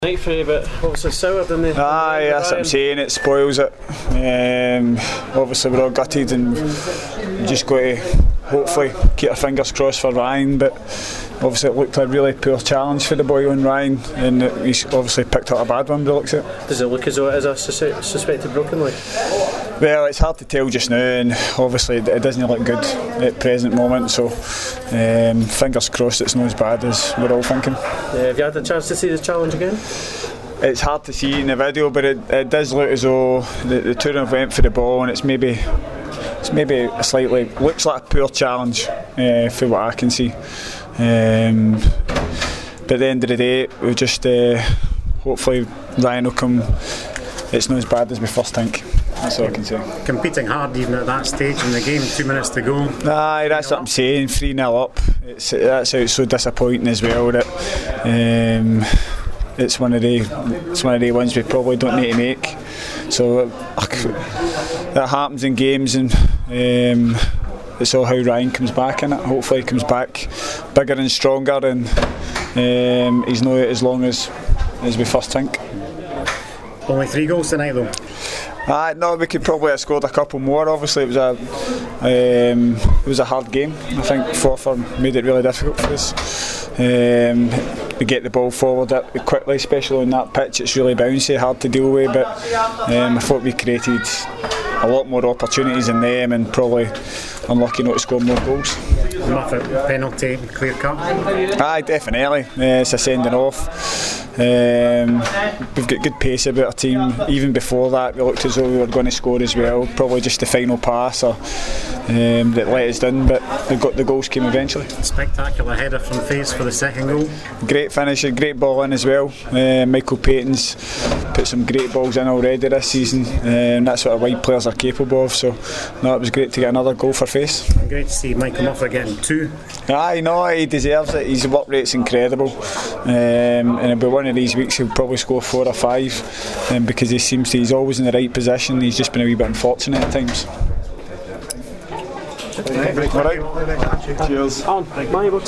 Night for you, but obviously soured, didn't they? Aye, that's what I'm saying, it spoils it. Obviously we're all gutted and we just got to hopefully keep our fingers crossed for Ryan, but obviously it looked a really poor challenge for the boy on Ryan, and he's obviously picked up a bad one by the looks of it. Does it look as though it is a suspected broken leg? Well, it's hard to tell just now, and obviously it doesn't look good at present moment, so fingers crossed it's not as bad as we're all thinking. Have you had a chance to see the challenge again? It's hard to see in the video, but it does look as though the two of them went for the ball, and it's maybe a slightly, looks like a poor challenge for what I can see. But at the end of the day, we just hopefully Ryan will come. It's not as bad as we first think. That's all I can say. Competing hard even at that stage in the game, 2 minutes to go. Aye, that's what I'm saying. 3-0 up. That's how it's so disappointing as well. That it's one of the ones we probably don't need to make. So that happens in games, and it's all how Ryan comes back in it. Hopefully he comes back bigger and stronger, and he's not out as long as we first think. Only 3 goals tonight though. No, we could probably have scored a couple more. Obviously, it was a hard game. I think Forfar made it really difficult for us. We get the ball forward quickly, especially on that pitch. It's really bouncy, hard to deal with. But I thought we created a lot more opportunities than them, and probably unlucky not to score more goals. Muffet penalty, clear cut. Aye, definitely. It's a sending off. We've got good pace about our team. Even before that, we looked as though we were going to score as well. Probably just the final pass that let us down, but the goals came eventually. Spectacular header from Faes for the second goal. Great finish, a great ball in as well. Michael Payton's put some great balls in already this season. That's what our wide players are capable of. So, no, it was great to get another goal for Faes. Great to see Michael Muffet getting 2. Aye, no, he deserves it. His work rate's incredible, and it'll be one of these weeks he'll probably score 4 or 5, because he's always in the right position. He's just been a wee bit unfortunate at times. All right. Cheers.